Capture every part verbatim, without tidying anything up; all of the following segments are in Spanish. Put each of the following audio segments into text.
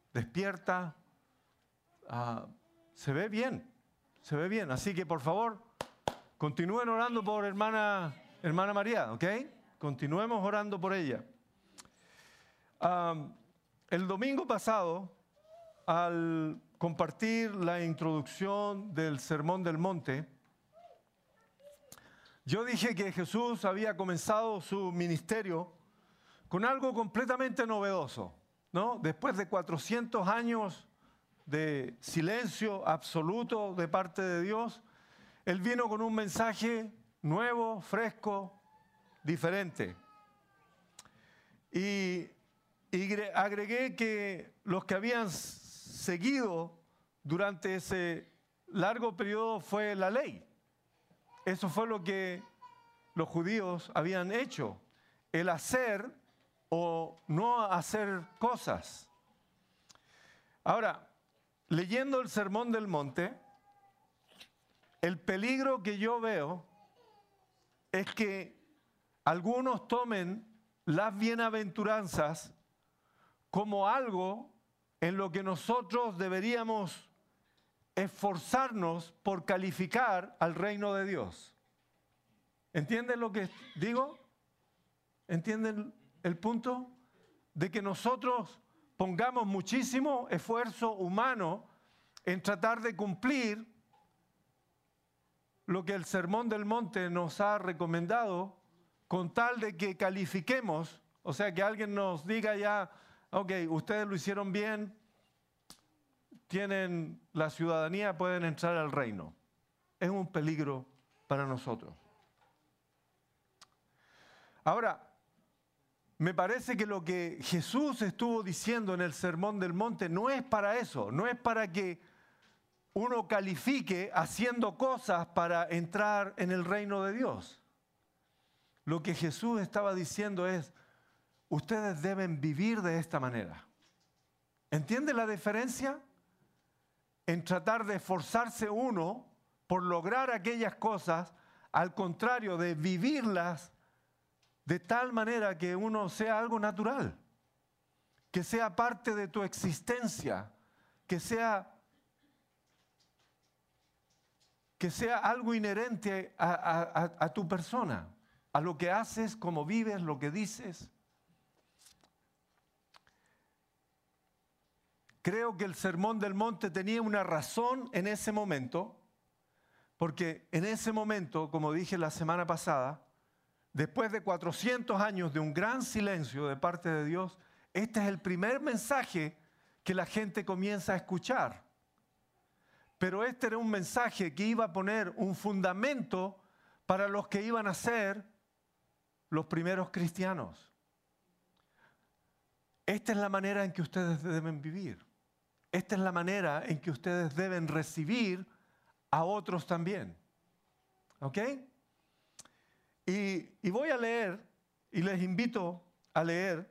despierta, uh, se ve bien, se ve bien. Así que por favor, continúen orando por hermana, hermana María, ¿ok? Continuemos orando por ella. Um, el domingo pasado, al compartir la introducción del Sermón del Monte, yo dije que Jesús había comenzado su ministerio con algo completamente novedoso, ¿no? Después de cuatrocientos años de silencio absoluto de parte de Dios, Él vino con un mensaje nuevo, fresco, diferente. Y, y agregué que los que habían seguido durante ese largo periodo fue la ley. Eso fue lo que los judíos habían hecho, el hacer o no hacer cosas. Ahora, leyendo el Sermón del Monte, el peligro que yo veo es que algunos tomen las bienaventuranzas como algo en lo que nosotros deberíamos esforzarnos por calificar al reino de Dios. ¿Entienden lo que digo? ¿Entienden el punto? De que nosotros pongamos muchísimo esfuerzo humano en tratar de cumplir lo que el Sermón del Monte nos ha recomendado, con tal de que califiquemos, o sea, que alguien nos diga ya, ok, ustedes lo hicieron bien, tienen la ciudadanía, pueden entrar al reino. Es un peligro para nosotros. Ahora, me parece que lo que Jesús estuvo diciendo en el Sermón del Monte no es para eso, no es para que uno califique haciendo cosas para entrar en el reino de Dios. Lo que Jesús estaba diciendo es, ustedes deben vivir de esta manera. ¿Entiende la diferencia? En tratar de esforzarse uno por lograr aquellas cosas, al contrario de vivirlas de tal manera que uno sea algo natural, que sea parte de tu existencia, que sea, que sea algo inherente a, a, a, a tu persona, a lo que haces, cómo vives, lo que dices. Creo que el Sermón del Monte tenía una razón en ese momento, porque en ese momento, como dije la semana pasada, después de cuatrocientos años de un gran silencio de parte de Dios, este es el primer mensaje que la gente comienza a escuchar. Pero este era un mensaje que iba a poner un fundamento para los que iban a ser los primeros cristianos. Esta es la manera en que ustedes deben vivir. Esta es la manera en que ustedes deben recibir a otros también. ¿Ok? Y, y voy a leer, y les invito a leer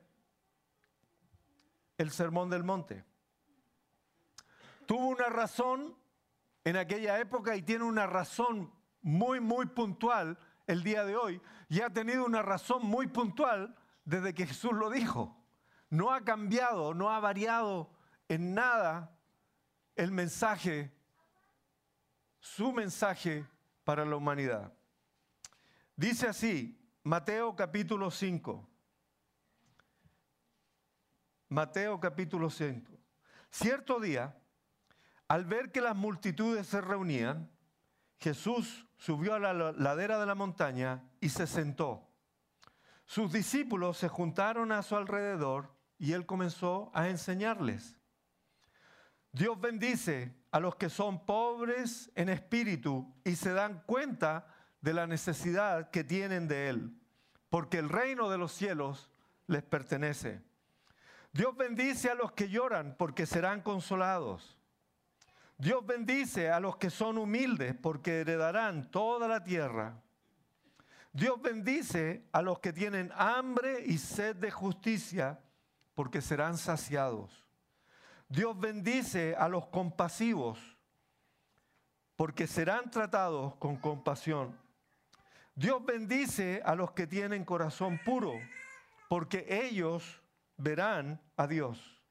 el Sermón del Monte. Tuvo una razón en aquella época y tiene una razón muy, muy puntual el día de hoy. Y ha tenido una razón muy puntual desde que Jesús lo dijo. No ha cambiado, no ha variado en nada el mensaje, su mensaje para la humanidad. Dice así, Mateo capítulo cinco. Mateo capítulo cinco. Cierto día, al ver que las multitudes se reunían, Jesús subió a la ladera de la montaña y se sentó. Sus discípulos se juntaron a su alrededor y él comenzó a enseñarles. Dios bendice a los que son pobres en espíritu y se dan cuenta de la necesidad que tienen de Él, porque el reino de los cielos les pertenece. Dios bendice a los que lloran, porque serán consolados. Dios bendice a los que son humildes, porque heredarán toda la tierra. Dios bendice a los que tienen hambre y sed de justicia, porque serán saciados. Dios bendice a los compasivos, porque serán tratados con compasión. Dios bendice a los que tienen corazón puro, porque ellos verán a Dios.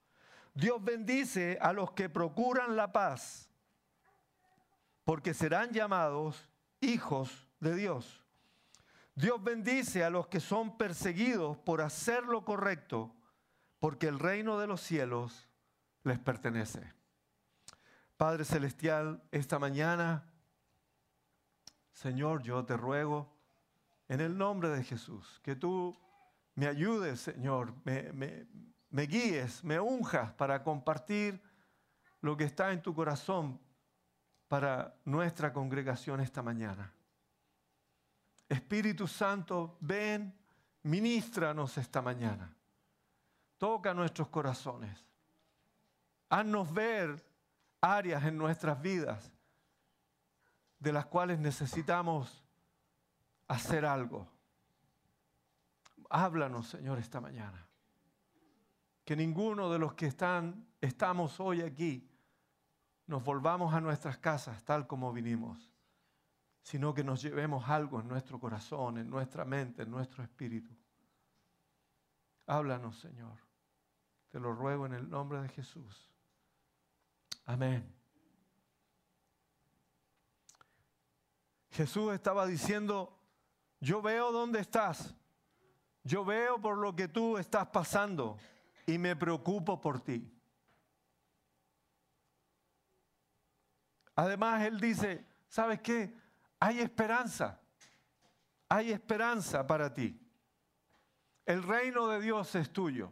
Dios bendice a los que procuran la paz, porque serán llamados hijos de Dios. Dios bendice a los que son perseguidos por hacer lo correcto, porque el reino de los cielos les pertenece. Padre Celestial, esta mañana, Señor, yo te ruego, en el nombre de Jesús, que tú me ayudes, Señor, me, me, me guíes, me unjas para compartir lo que está en tu corazón para nuestra congregación esta mañana. Espíritu Santo, ven, ministranos esta mañana. Toca nuestros corazones. Haznos ver áreas en nuestras vidas de las cuales necesitamos hacer algo. Háblanos, Señor, esta mañana. Que ninguno de los que están, estamos hoy aquí nos volvamos a nuestras casas tal como vinimos, sino que nos llevemos algo en nuestro corazón, en nuestra mente, en nuestro espíritu. Háblanos, Señor. Te lo ruego en el nombre de Jesús. Amén. Jesús estaba diciendo, yo veo dónde estás, yo veo por lo que tú estás pasando y me preocupo por ti. Además, Él dice, ¿sabes qué? Hay esperanza, hay esperanza para ti. El reino de Dios es tuyo.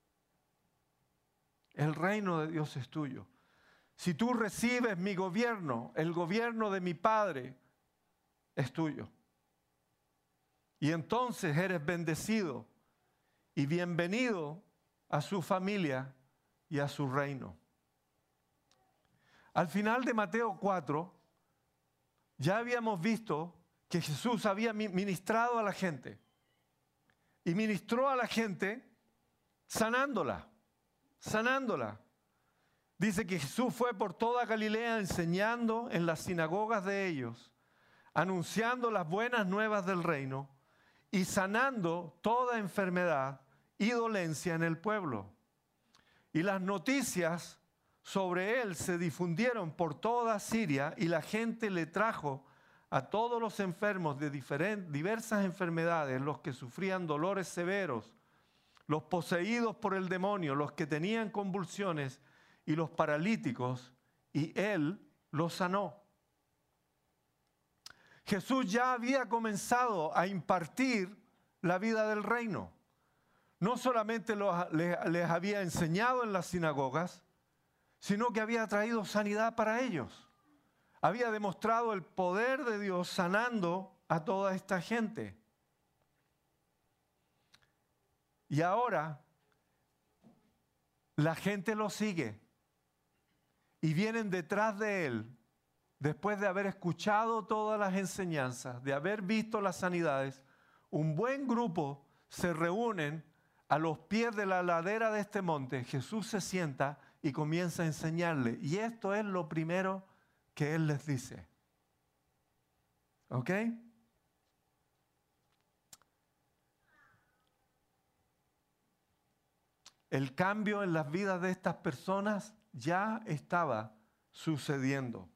El reino de Dios es tuyo. Si tú recibes mi gobierno, el gobierno de mi Padre, es tuyo. Y entonces eres bendecido y bienvenido a su familia y a su reino. Al final de Mateo cuatro, ya habíamos visto que Jesús había ministrado a la gente. Y ministró a la gente sanándola, sanándola. Dice que Jesús fue por toda Galilea enseñando en las sinagogas de ellos, anunciando las buenas nuevas del reino y sanando toda enfermedad y dolencia en el pueblo. Y las noticias sobre él se difundieron por toda Siria y la gente le trajo a todos los enfermos de diferentes, diversas enfermedades, los que sufrían dolores severos, los poseídos por el demonio, los que tenían convulsiones y los paralíticos, y él los sanó. Jesús ya había comenzado a impartir la vida del reino. No solamente los, les, les había enseñado en las sinagogas, sino que había traído sanidad para ellos. Había demostrado el poder de Dios sanando a toda esta gente. Y ahora la gente lo sigue y vienen detrás de él. Después de haber escuchado todas las enseñanzas, de haber visto las sanidades, un buen grupo se reúnen a los pies de la ladera de este monte. Jesús se sienta y comienza a enseñarle. Y esto es lo primero que él les dice. ¿Ok? El cambio en las vidas de estas personas ya estaba sucediendo.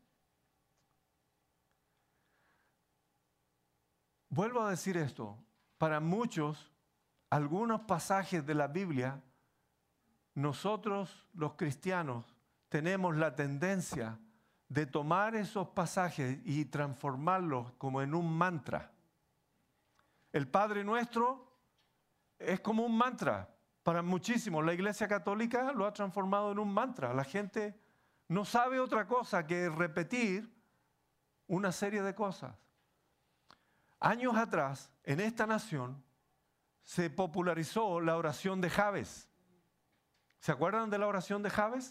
Vuelvo a decir esto, para muchos, algunos pasajes de la Biblia, nosotros los cristianos tenemos la tendencia de tomar esos pasajes y transformarlos como en un mantra. El Padre Nuestro es como un mantra para muchísimos. La Iglesia Católica lo ha transformado en un mantra. La gente no sabe otra cosa que repetir una serie de cosas. Años atrás, en esta nación, se popularizó la oración de Jabes. ¿Se acuerdan de la oración de Jabes?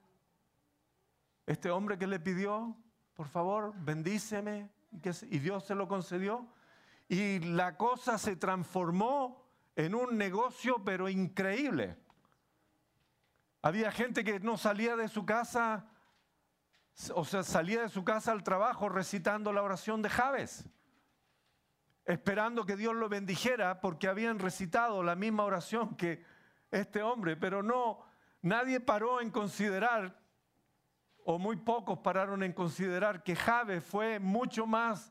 Este hombre que le pidió, por favor, bendíceme, y Dios se lo concedió. Y la cosa se transformó en un negocio, pero increíble. Había gente que no salía de su casa, o sea, salía de su casa al trabajo recitando la oración de Jabes, esperando que Dios lo bendijera porque habían recitado la misma oración que este hombre, pero no, nadie paró en considerar, o muy pocos pararon en considerar, que Jabes fue mucho más,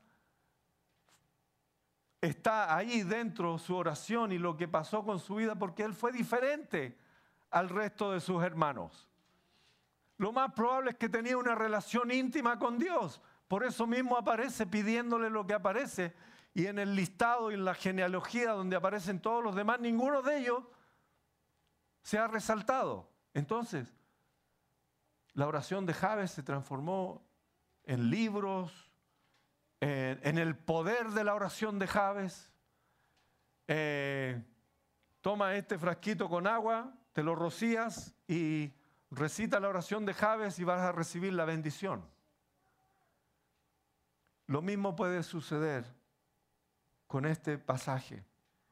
está ahí dentro su oración y lo que pasó con su vida, porque él fue diferente al resto de sus hermanos. Lo más probable es que tenía una relación íntima con Dios. Por eso mismo aparece pidiéndole lo que aparece. Y en el listado y en la genealogía donde aparecen todos los demás, ninguno de ellos se ha resaltado. Entonces, la oración de Jabes se transformó en libros, en, en el poder de la oración de Jabes. Eh, toma este frasquito con agua, te lo rocías y recita la oración de Jabes y vas a recibir la bendición. Lo mismo puede suceder con este pasaje.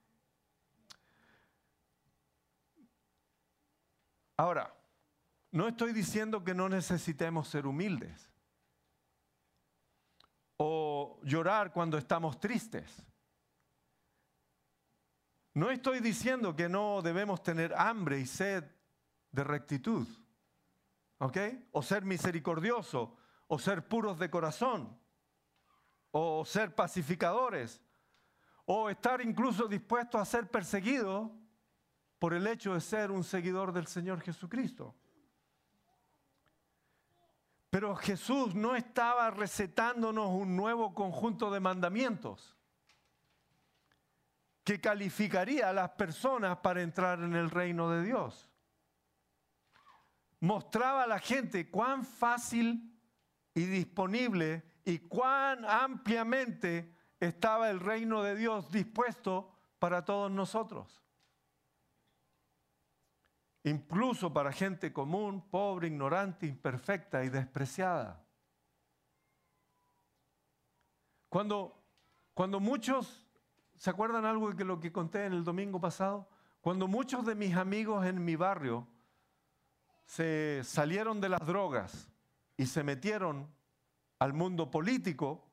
Ahora, no estoy diciendo que no necesitemos ser humildes o llorar cuando estamos tristes. No estoy diciendo que no debemos tener hambre y sed de rectitud, ¿ok? O ser misericordioso, o ser puros de corazón, o ser pacificadores, o estar incluso dispuesto a ser perseguido por el hecho de ser un seguidor del Señor Jesucristo. Pero Jesús no estaba recetándonos un nuevo conjunto de mandamientos que calificaría a las personas para entrar en el reino de Dios. Mostraba a la gente cuán fácil y disponible y cuán ampliamente estaba el reino de Dios dispuesto para todos nosotros. Incluso para gente común, pobre, ignorante, imperfecta y despreciada. Cuando, cuando muchos, ¿se acuerdan algo de lo que conté en el domingo pasado? Cuando muchos de mis amigos en mi barrio se salieron de las drogas y se metieron al mundo político,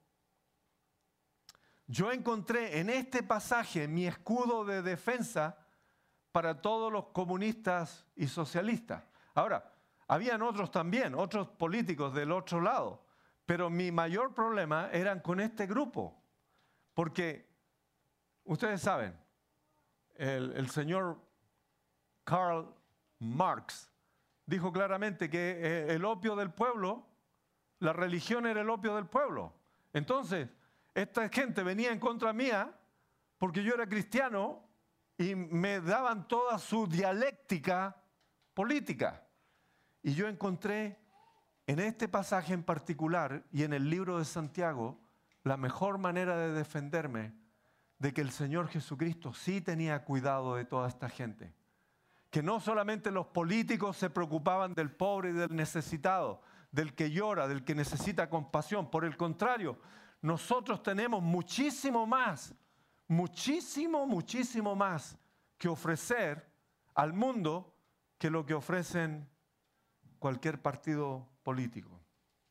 yo encontré en este pasaje mi escudo de defensa para todos los comunistas y socialistas. Ahora, habían otros también, otros políticos del otro lado, pero mi mayor problema eran con este grupo, porque ustedes saben, el, el señor Karl Marx dijo claramente que el opio del pueblo, la religión era el opio del pueblo. Entonces, esta gente venía en contra mía porque yo era cristiano y me daban toda su dialéctica política. Y yo encontré en este pasaje en particular y en el libro de Santiago la mejor manera de defenderme de que el Señor Jesucristo sí tenía cuidado de toda esta gente. Que no solamente los políticos se preocupaban del pobre y del necesitado, del que llora, del que necesita compasión. Por el contrario, nosotros tenemos muchísimo más, muchísimo, muchísimo más que ofrecer al mundo que lo que ofrecen cualquier partido político.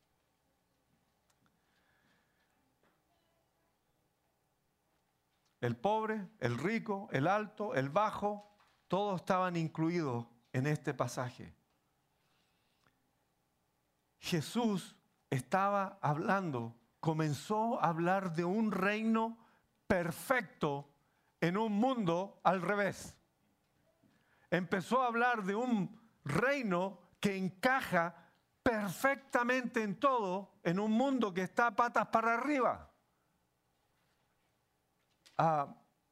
El pobre, el rico, el alto, el bajo, todos estaban incluidos en este pasaje. Jesús estaba hablando, comenzó a hablar de un reino perfecto en un mundo al revés. Empezó a hablar de un reino que encaja perfectamente en todo, en un mundo que está patas para arriba. Ah,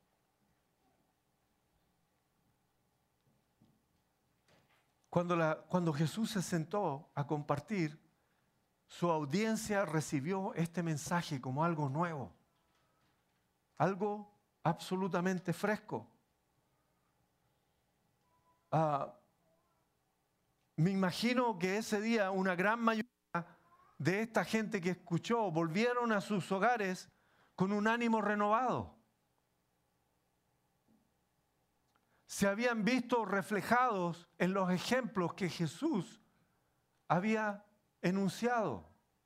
Cuando, la, cuando Jesús se sentó a compartir, su audiencia recibió este mensaje como algo nuevo, algo absolutamente fresco. Uh, me imagino que ese día una gran mayoría de esta gente que escuchó volvieron a sus hogares con un ánimo renovado. Se habían visto reflejados en los ejemplos que Jesús había enunciado.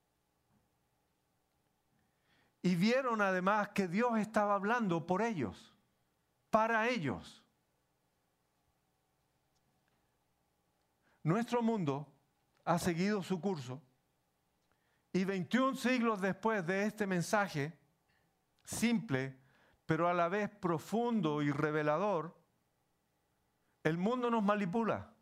Y vieron además que Dios estaba hablando por ellos, para ellos. nuestro mundo ha seguido su curso y veintiún siglos después de este mensaje, simple, pero a la vez profundo y revelador, el mundo nos manipula.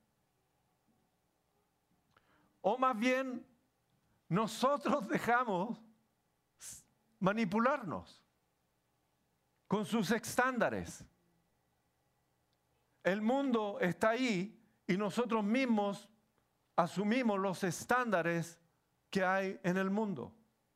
O más bien, nosotros dejamos manipularnos con sus estándares. El mundo está ahí y nosotros mismos asumimos los estándares que hay en el mundo.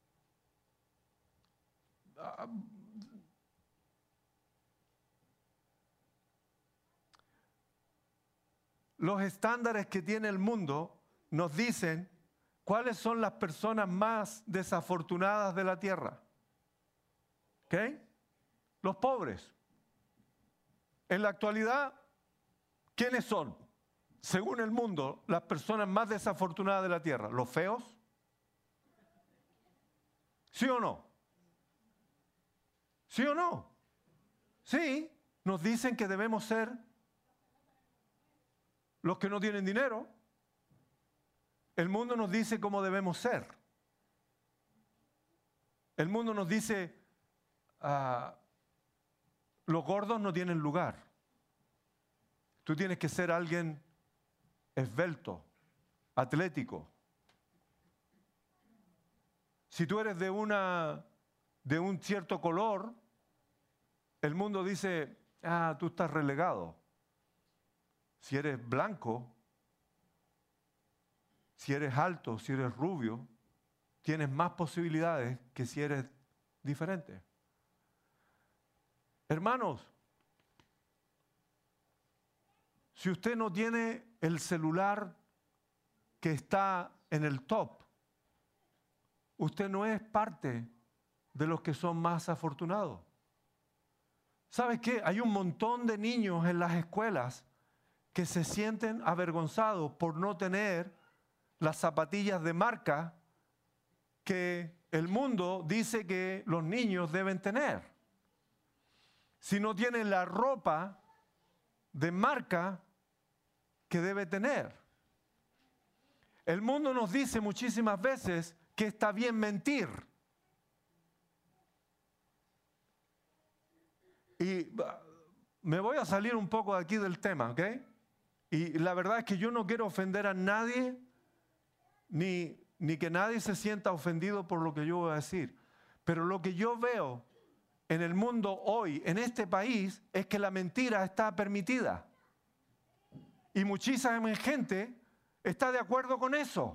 Los estándares que tiene el mundo nos dicen cuáles son las personas más desafortunadas de la tierra. ¿Ok? Los pobres. En la actualidad, ¿quiénes son? Según el mundo, las personas más desafortunadas de la tierra. ¿Los feos? ¿Sí o no? ¿Sí o no? Sí, nos dicen que debemos ser los que no tienen dinero. El mundo nos dice cómo debemos ser. El mundo nos dice, uh, los gordos no tienen lugar. Tú tienes que ser alguien esbelto, atlético. Si tú eres de una, de un cierto color, el mundo dice, ah, tú estás relegado. Si eres blanco, si eres alto, si eres rubio, tienes más posibilidades que si eres diferente. Hermanos, si usted no tiene el celular que está en el top, usted no es parte de los que son más afortunados. ¿Sabe qué? Hay un montón de niños en las escuelas que se sienten avergonzados por no tener las zapatillas de marca que el mundo dice que los niños deben tener. Si no tienen la ropa de marca que debe tener. El mundo nos dice muchísimas veces que está bien mentir. Y me voy a salir un poco de aquí del tema, ¿ok? Y la verdad es que yo no quiero ofender a nadie, ni, ni que nadie se sienta ofendido por lo que yo voy a decir. Pero lo que yo veo en el mundo hoy, en este país, es que la mentira está permitida. Y muchísima gente está de acuerdo con eso.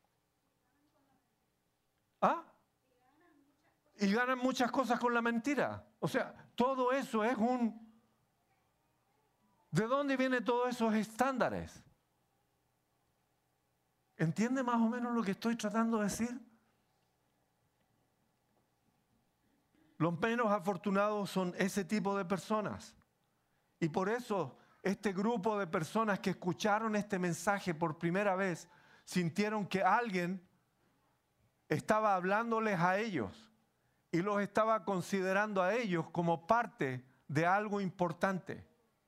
¿Ah? Y ganan muchas cosas con la mentira. O sea, todo eso es un... ¿De dónde vienen todos esos estándares? ¿Entiende más o menos lo que estoy tratando de decir? Los menos afortunados son ese tipo de personas. Y por eso este grupo de personas que escucharon este mensaje por primera vez sintieron que alguien estaba hablándoles a ellos y los estaba considerando a ellos como parte de algo importante.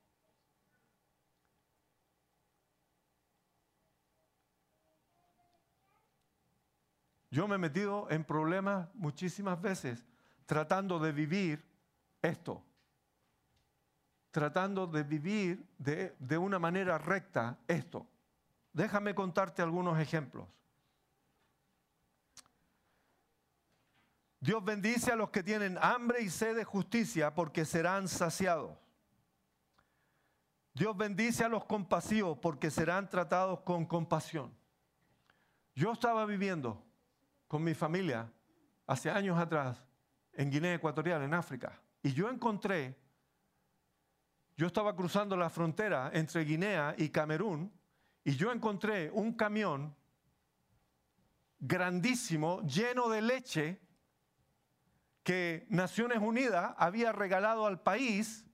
Yo me he metido en problemas muchísimas veces tratando de vivir esto. Tratando de vivir de, de una manera recta esto. Déjame contarte algunos ejemplos. Dios bendice a los que tienen hambre y sed de justicia porque serán saciados. Dios bendice a los compasivos porque serán tratados con compasión. Yo estaba viviendo con mi familia hace años atrás en Guinea Ecuatorial, en África, y yo encontré, yo estaba cruzando la frontera entre Guinea y Camerún, y yo encontré un camión grandísimo, lleno de leche, que Naciones Unidas había regalado al país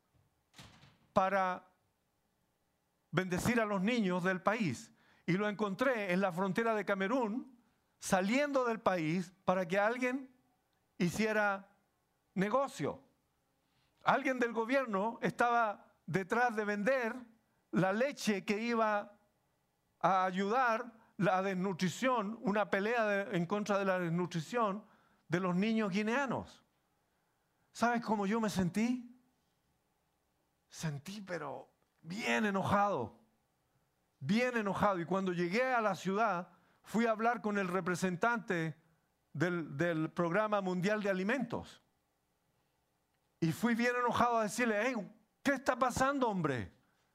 para bendecir a los niños del país. Y lo encontré en la frontera de Camerún, saliendo del país para que alguien hiciera negocio. Alguien del gobierno estaba detrás de vender la leche que iba a ayudar la desnutrición, una pelea de, en contra de la desnutrición de los niños guineanos. ¿Sabes cómo yo me sentí? Sentí, pero bien enojado, bien enojado. Y cuando llegué a la ciudad, fui a hablar con el representante del, del Programa Mundial de Alimentos. Y fui bien enojado a decirle, hey, ¿qué está pasando, hombre?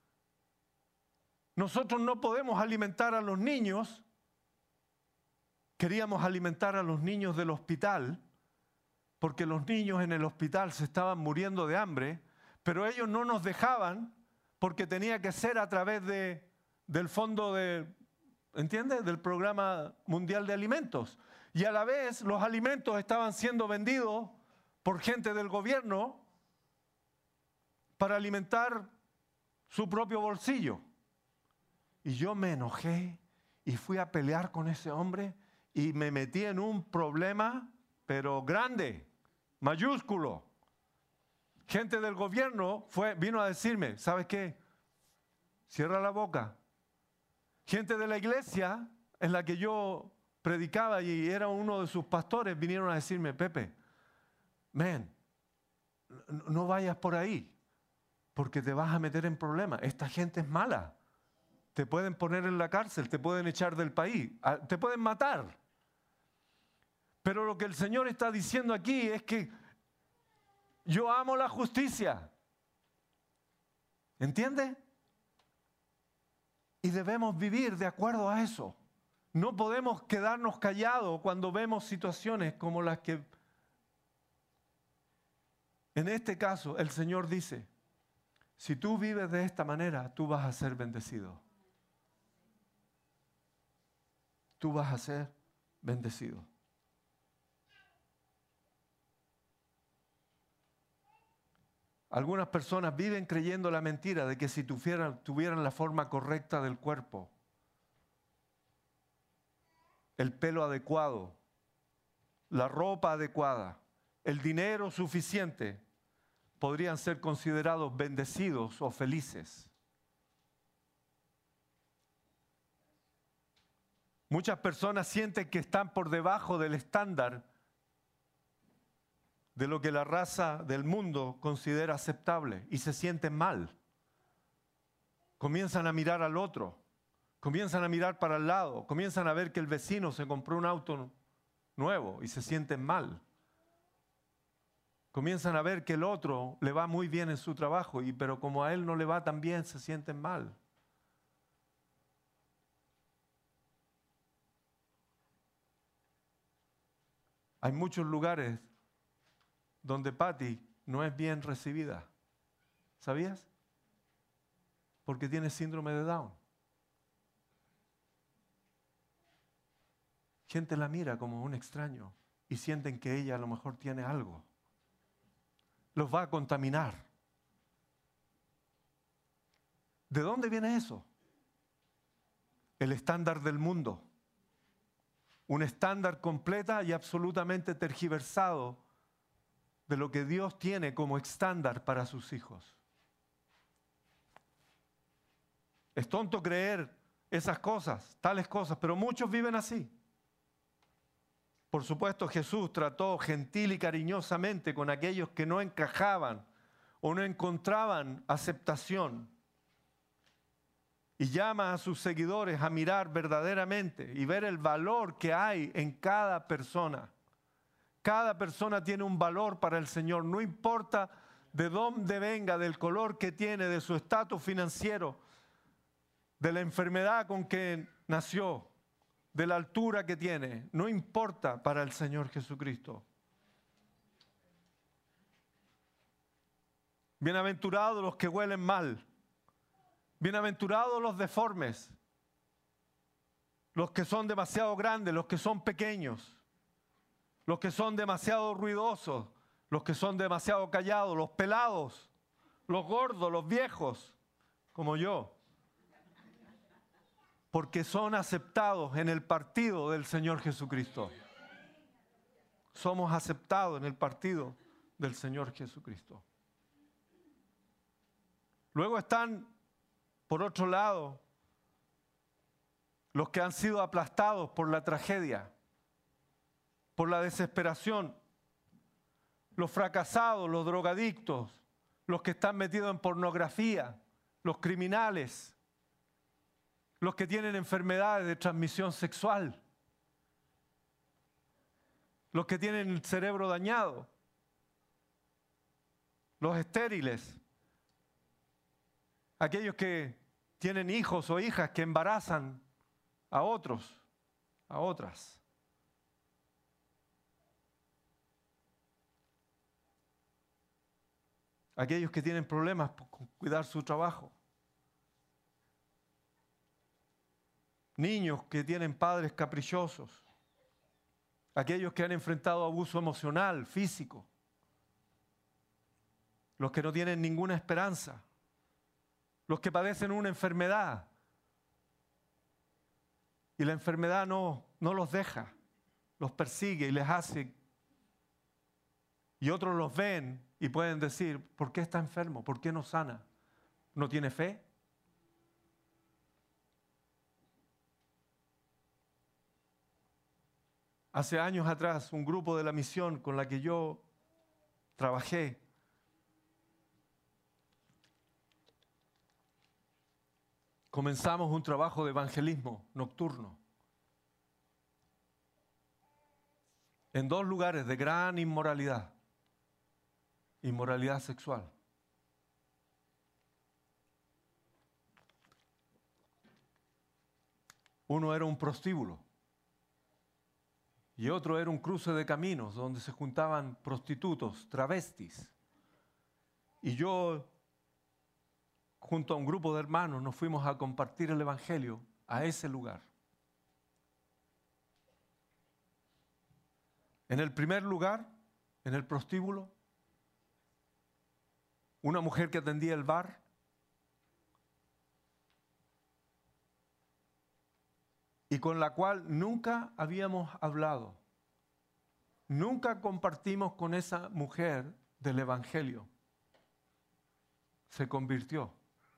Nosotros no podemos alimentar a los niños. Queríamos alimentar a los niños del hospital, porque los niños en el hospital se estaban muriendo de hambre, pero ellos no nos dejaban porque tenía que ser a través de, del fondo de, ¿entiendes?, del Programa Mundial de Alimentos. Y a la vez los alimentos estaban siendo vendidos por gente del gobierno para alimentar su propio bolsillo. Y yo me enojé y fui a pelear con ese hombre y me metí en un problema, pero grande, mayúsculo. Gente del gobierno fue, vino a decirme, ¿sabes qué? Cierra la boca. Gente de la iglesia en la que yo predicaba y era uno de sus pastores, vinieron a decirme, Pepe, man, no vayas por ahí, porque te vas a meter en problemas. Esta gente es mala. Te pueden poner en la cárcel, te pueden echar del país, te pueden matar. Pero lo que el Señor está diciendo aquí es que yo amo la justicia. ¿Entiende? Y debemos vivir de acuerdo a eso. No podemos quedarnos callados cuando vemos situaciones como las que, en este caso, el Señor dice, si tú vives de esta manera, tú vas a ser bendecido. Tú vas a ser bendecido. Algunas personas viven creyendo la mentira de que si tuvieran, tuvieran la forma correcta del cuerpo, el pelo adecuado, la ropa adecuada, el dinero suficiente, podrían ser considerados bendecidos o felices. Muchas personas sienten que están por debajo del estándar de lo que la raza del mundo considera aceptable y se sienten mal. Comienzan a mirar al otro, comienzan a mirar para el lado, comienzan a ver que el vecino se compró un auto nuevo y se sienten mal. Comienzan a ver que el otro le va muy bien en su trabajo, y, pero como a él no le va tan bien, se sienten mal. Hay muchos lugares donde Patty no es bien recibida. ¿Sabías? Porque tiene síndrome de Down. Gente la mira como un extraño y sienten que ella a lo mejor tiene algo. Los va a contaminar. ¿De dónde viene eso? El estándar del mundo. Un estándar completa y absolutamente tergiversado de lo que Dios tiene como estándar para sus hijos. Es tonto creer esas cosas, tales cosas, pero muchos viven así. Por supuesto, Jesús trató gentil y cariñosamente con aquellos que no encajaban o no encontraban aceptación. Y llama a sus seguidores a mirar verdaderamente y ver el valor que hay en cada persona. Cada persona tiene un valor para el Señor, no importa de dónde venga, del color que tiene, de su estatus financiero, de la enfermedad con que nació, de la altura que tiene, no importa para el Señor Jesucristo. Bienaventurados los que huelen mal. Bienaventurados los deformes, los que son demasiado grandes, los que son pequeños, los que son demasiado ruidosos, los que son demasiado callados, los pelados, los gordos, los viejos, como yo, porque son aceptados en el partido del Señor Jesucristo. Somos aceptados en el partido del Señor Jesucristo. Luego están, por otro lado, los que han sido aplastados por la tragedia, por la desesperación, los fracasados, los drogadictos, los que están metidos en pornografía, los criminales, los que tienen enfermedades de transmisión sexual, los que tienen el cerebro dañado, los estériles, aquellos que tienen hijos o hijas que embarazan a otros, a otras. Aquellos que tienen problemas con cuidar su trabajo. Niños que tienen padres caprichosos. Aquellos que han enfrentado abuso emocional, físico. Los que no tienen ninguna esperanza. Los que padecen una enfermedad. Y la enfermedad no, no los deja, los persigue y les hace. Y otros los ven y pueden decir, ¿por qué está enfermo? ¿Por qué no sana? ¿No tiene fe? Hace años atrás, un grupo de la misión con la que yo trabajé, comenzamos un trabajo de evangelismo nocturno en dos lugares de gran inmoralidad, inmoralidad sexual. Uno era un prostíbulo y otro era un cruce de caminos donde se juntaban prostitutos, travestis. Y yo, junto a un grupo de hermanos, nos fuimos a compartir el evangelio a ese lugar. En el primer lugar, en el prostíbulo, una mujer que atendía el bar, y con la cual nunca habíamos hablado. Nunca compartimos con esa mujer del evangelio. Se convirtió.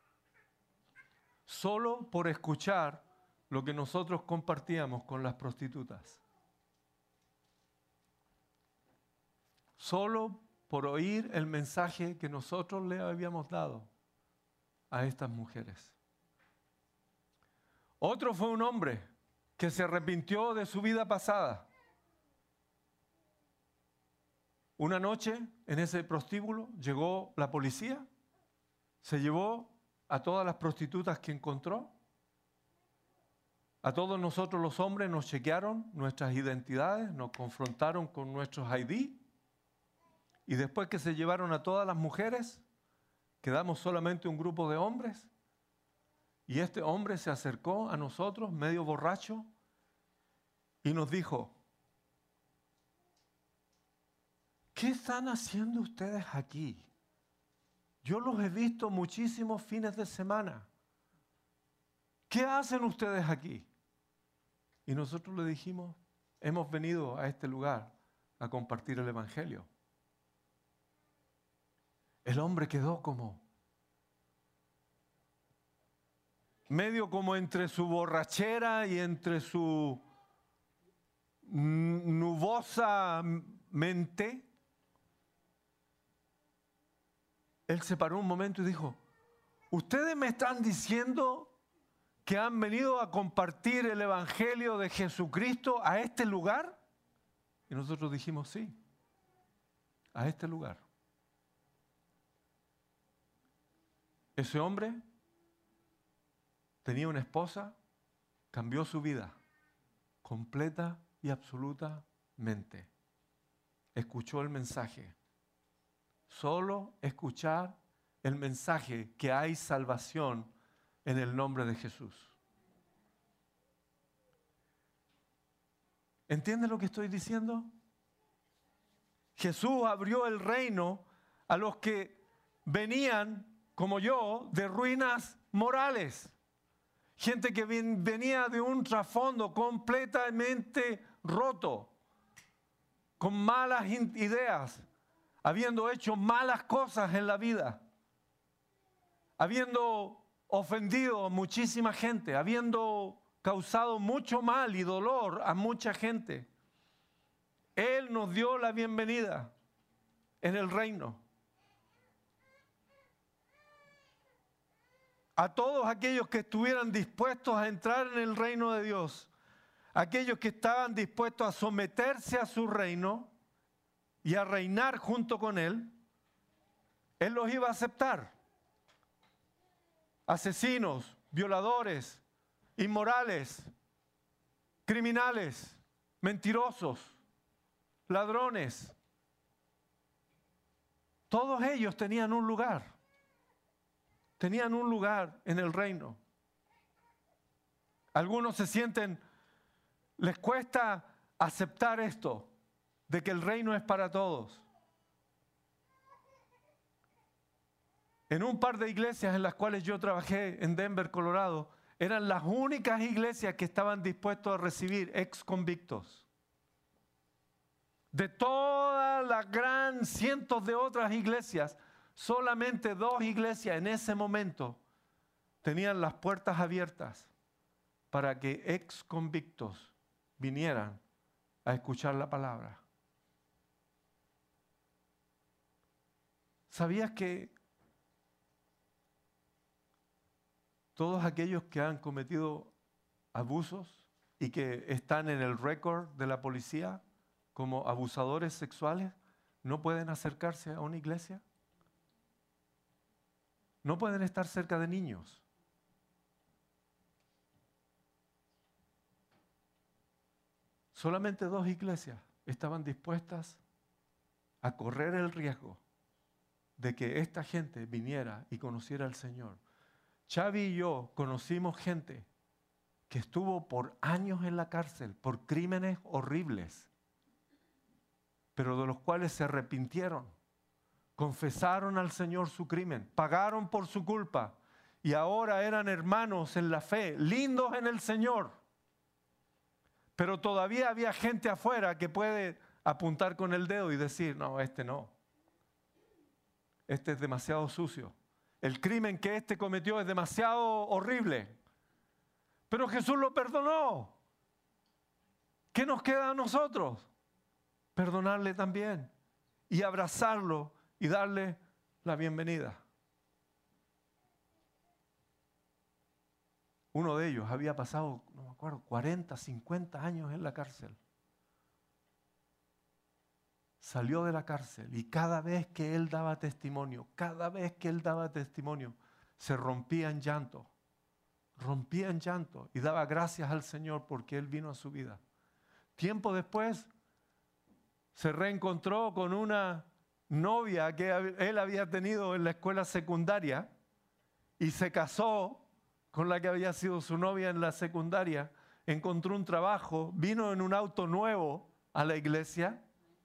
Solo por escuchar lo que nosotros compartíamos con las prostitutas. Solo por oír el mensaje que nosotros le habíamos dado a estas mujeres. Otro fue un hombre que se arrepintió de su vida pasada. Una noche en ese prostíbulo llegó la policía, se llevó a todas las prostitutas que encontró. A todos nosotros los hombres nos chequearon nuestras identidades, nos confrontaron con nuestros I D. Y después que se llevaron a todas las mujeres, quedamos solamente un grupo de hombres. Y este hombre se acercó a nosotros, medio borracho, y nos dijo, ¿qué están haciendo ustedes aquí? Yo los he visto muchísimos fines de semana. ¿Qué hacen ustedes aquí? Y nosotros le dijimos, hemos venido a este lugar a compartir el evangelio. El hombre quedó como, medio como entre su borrachera y entre su nubosa mente. Él se paró un momento y dijo, ¿ustedes me están diciendo que han venido a compartir el evangelio de Jesucristo a este lugar? Y nosotros dijimos, sí, a este lugar. Ese hombre tenía una esposa, cambió su vida completa y absolutamente. Escuchó el mensaje. Solo escuchar el mensaje que hay salvación en el nombre de Jesús. ¿Entiende lo que estoy diciendo? Jesús abrió el reino a los que venían, como yo, de ruinas morales. Gente que venía de un trasfondo completamente roto, con malas ideas, habiendo hecho malas cosas en la vida, habiendo ofendido a muchísima gente, habiendo causado mucho mal y dolor a mucha gente. Él nos dio la bienvenida en el reino. A todos aquellos que estuvieran dispuestos a entrar en el reino de Dios, aquellos que estaban dispuestos a someterse a su reino y a reinar junto con Él, Él los iba a aceptar. Asesinos, violadores, inmorales, criminales, mentirosos, ladrones. Todos ellos tenían un lugar. Tenían un lugar en el reino. Algunos se sienten, les cuesta aceptar esto, de que el reino es para todos. En un par de iglesias en las cuales yo trabajé en Denver, Colorado, eran las únicas iglesias que estaban dispuestos a recibir ex convictos. De todas las gran cientos de otras iglesias, solamente dos iglesias en ese momento tenían las puertas abiertas para que ex convictos vinieran a escuchar la palabra. ¿Sabías que todos aquellos que han cometido abusos y que están en el récord de la policía como abusadores sexuales no pueden acercarse a una iglesia? No pueden estar cerca de niños. Solamente dos iglesias estaban dispuestas a correr el riesgo de que esta gente viniera y conociera al Señor. Xavi y yo conocimos gente que estuvo por años en la cárcel por crímenes horribles, pero de los cuales se arrepintieron, confesaron al Señor su crimen, pagaron por su culpa y ahora eran hermanos en la fe, lindos en el Señor. Pero todavía había gente afuera que puede apuntar con el dedo y decir, no, este no. Este es demasiado sucio. El crimen que este cometió es demasiado horrible. Pero Jesús lo perdonó. ¿Qué nos queda a nosotros? Perdonarle también y abrazarlo y darle la bienvenida. Uno de ellos había pasado, no me acuerdo, cuarenta, cincuenta años en la cárcel. Salió de la cárcel y cada vez que él daba testimonio, cada vez que él daba testimonio, se rompía en llanto, rompía en llanto y daba gracias al Señor porque él vino a su vida. Tiempo después se reencontró con una novia que él había tenido en la escuela secundaria y se casó con la que había sido su novia en la secundaria, encontró un trabajo, vino en un auto nuevo a la iglesia.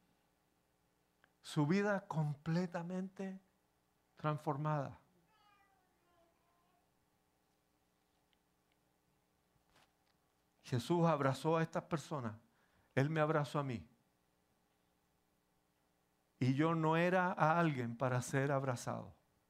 Su vida completamente transformada. Jesús abrazó a estas personas. Él me abrazó a mí. Y yo no era a alguien para ser abrazado.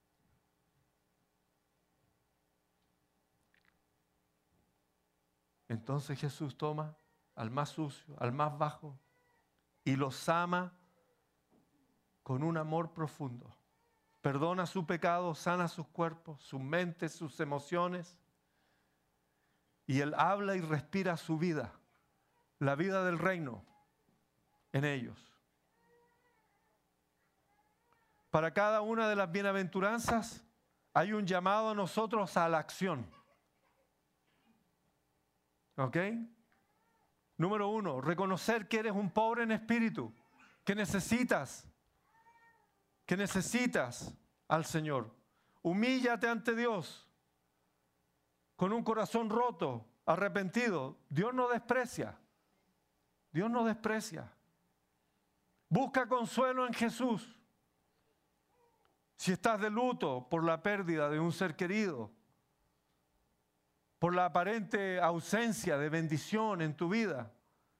Entonces Jesús toma al más sucio, al más bajo, y los ama con un amor profundo. Perdona su pecado, sana sus cuerpos, sus mentes, sus emociones. Y Él habla y respira su vida, la vida del reino en ellos. Para cada una de las bienaventuranzas hay un llamado a nosotros a la acción. ¿Ok? Número uno, reconocer que eres un pobre en espíritu, que necesitas que necesitas al Señor. Humíllate ante Dios con un corazón roto, arrepentido. Dios no desprecia. Dios no desprecia. Busca consuelo en Jesús. Si estás de luto por la pérdida de un ser querido, por la aparente ausencia de bendición en tu vida,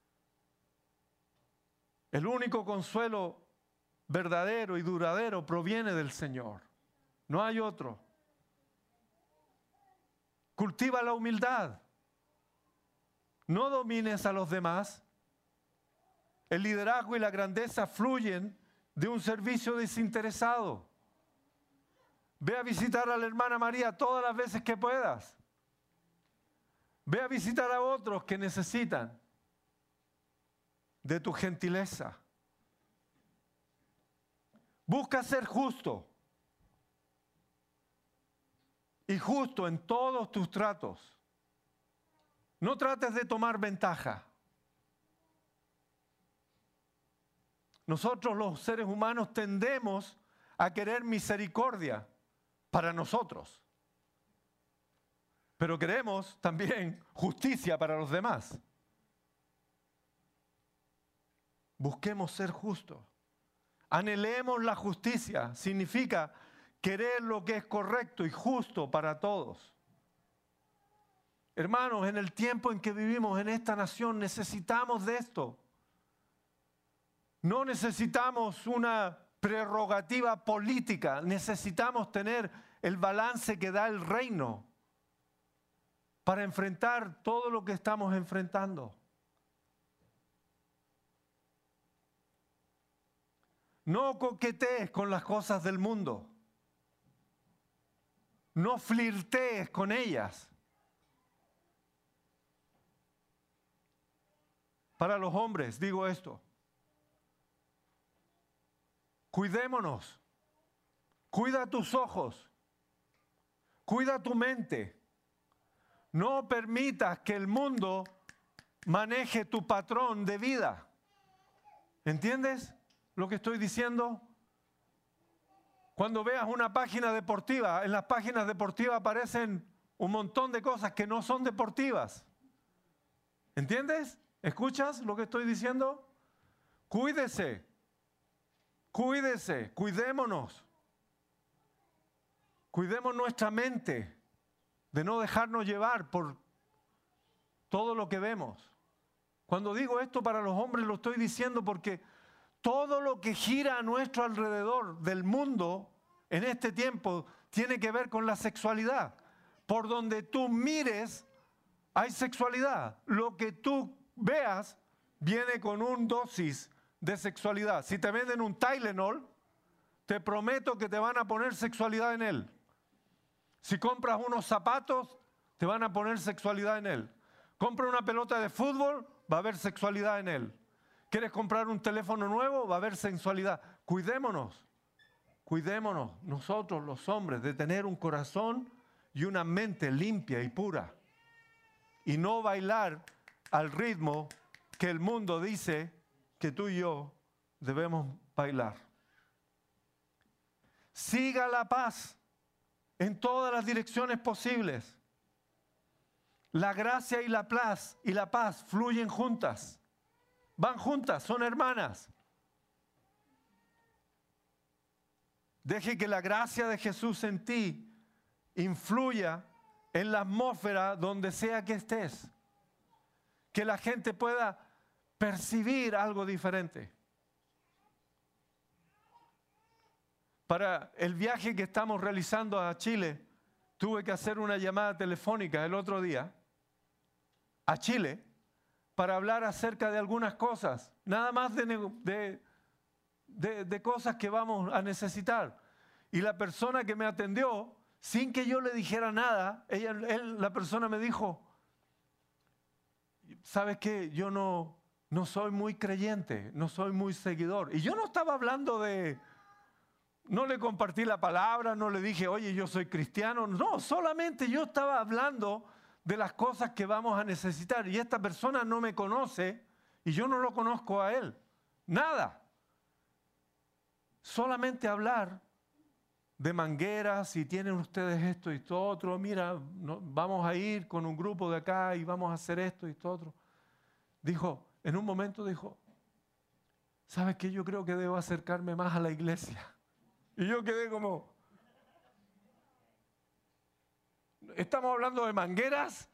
el único consuelo verdadero y duradero proviene del Señor. No hay otro. Cultiva la humildad. No domines a los demás. El liderazgo y la grandeza fluyen de un servicio desinteresado. Ve a visitar a la hermana María todas las veces que puedas. Ve a visitar a otros que necesitan de tu gentileza. Busca ser justo. Y justo en todos tus tratos. No trates de tomar ventaja. Nosotros los seres humanos tendemos a querer misericordia para nosotros. Pero queremos también justicia para los demás. Busquemos ser justos. Anhelemos la justicia. Significa querer lo que es correcto y justo para todos. Hermanos, en el tiempo en que vivimos en esta nación necesitamos de esto. No necesitamos una prerrogativa política, necesitamos tener el balance que da el reino para enfrentar todo lo que estamos enfrentando. No coquetees con las cosas del mundo. No flirtees con ellas. Para los hombres digo esto. Cuidémonos. Cuida tus ojos. Cuida tu mente. No permitas que el mundo maneje tu patrón de vida. ¿Entiendes lo que estoy diciendo? Cuando veas una página deportiva, en las páginas deportivas aparecen un montón de cosas que no son deportivas. ¿Entiendes? ¿Escuchas lo que estoy diciendo? Cuídese. Cuídese. Cuidémonos. Cuidemos nuestra mente de no dejarnos llevar por todo lo que vemos. Cuando digo esto para los hombres lo estoy diciendo porque todo lo que gira a nuestro alrededor del mundo en este tiempo tiene que ver con la sexualidad. Por donde tú mires hay sexualidad. Lo que tú veas viene con un dosis de sexualidad. Si te venden un Tylenol, te prometo que te van a poner sexualidad en él. Si compras unos zapatos, te van a poner sexualidad en él. Compra una pelota de fútbol, va a haber sexualidad en él. ¿Quieres comprar un teléfono nuevo? Va a haber sensualidad. Cuidémonos, cuidémonos nosotros los hombres de tener un corazón y una mente limpia y pura. Y no bailar al ritmo que el mundo dice que tú y yo debemos bailar. Siga la paz en todas las direcciones posibles. La gracia y la paz y la paz fluyen juntas. Van juntas, son hermanas. Deje que la gracia de Jesús en ti influya en la atmósfera donde sea que estés. Que la gente pueda percibir algo diferente. Para el viaje que estamos realizando a Chile, tuve que hacer una llamada telefónica el otro día a Chile para hablar acerca de algunas cosas, nada más de, de, de, de cosas que vamos a necesitar. Y la persona que me atendió, sin que yo le dijera nada, ella, él, la persona me dijo, ¿sabes qué? Yo no, no soy muy creyente, no soy muy seguidor. Y yo no estaba hablando de... No le compartí la palabra, no le dije, oye, yo soy cristiano. No, solamente yo estaba hablando de las cosas que vamos a necesitar. Y esta persona no me conoce y yo no lo conozco a él. Nada. Solamente hablar de mangueras, si tienen ustedes esto y todo otro. Mira, no, vamos a ir con un grupo de acá y vamos a hacer esto y todo otro. Dijo, en un momento dijo, ¿sabes qué? Yo creo que debo acercarme más a la iglesia. Y yo quedé como, ¿estamos hablando de mangueras?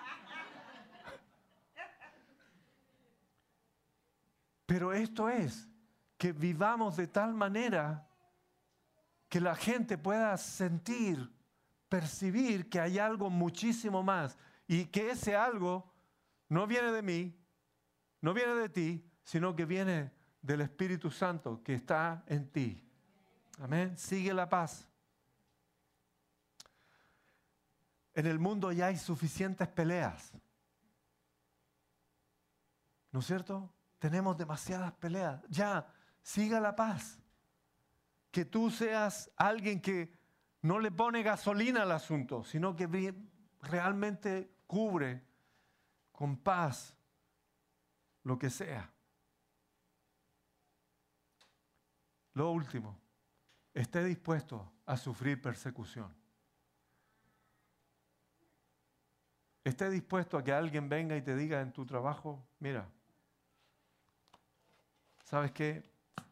Pero esto es, que vivamos de tal manera que la gente pueda sentir, percibir que hay algo muchísimo más y que ese algo no viene de mí, no viene de ti, sino que viene del Espíritu Santo que está en ti. Amén. Sigue la paz. En el mundo ya hay suficientes peleas. ¿No es cierto? Tenemos demasiadas peleas. Ya, siga la paz. Que tú seas alguien que no le pone gasolina al asunto, sino que realmente cubre con paz lo que sea. Lo último, esté dispuesto a sufrir persecución. Esté dispuesto a que alguien venga y te diga en tu trabajo, mira, ¿sabes qué?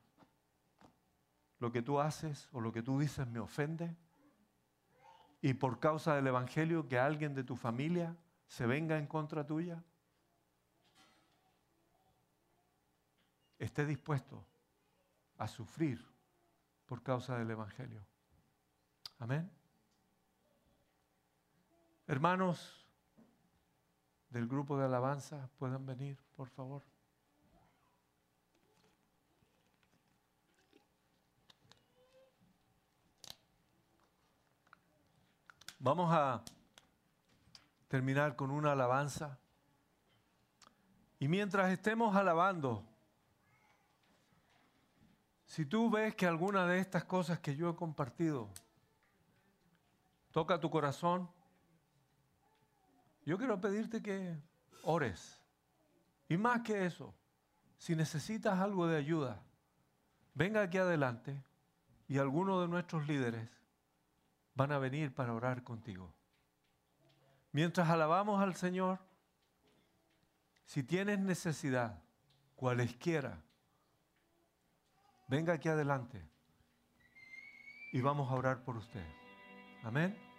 Lo que tú haces o lo que tú dices me ofende. Y por causa del Evangelio que alguien de tu familia se venga en contra tuya. Esté dispuesto a sufrir por causa del Evangelio. Amén. Hermanos del grupo de alabanza, ¿pueden venir, por favor? Vamos a terminar con una alabanza. Y mientras estemos alabando, si tú ves que alguna de estas cosas que yo he compartido toca tu corazón, yo quiero pedirte que ores. Y más que eso, si necesitas algo de ayuda, venga aquí adelante y algunos de nuestros líderes van a venir para orar contigo. Mientras alabamos al Señor, si tienes necesidad, cualesquiera, venga aquí adelante y vamos a orar por usted. Amén.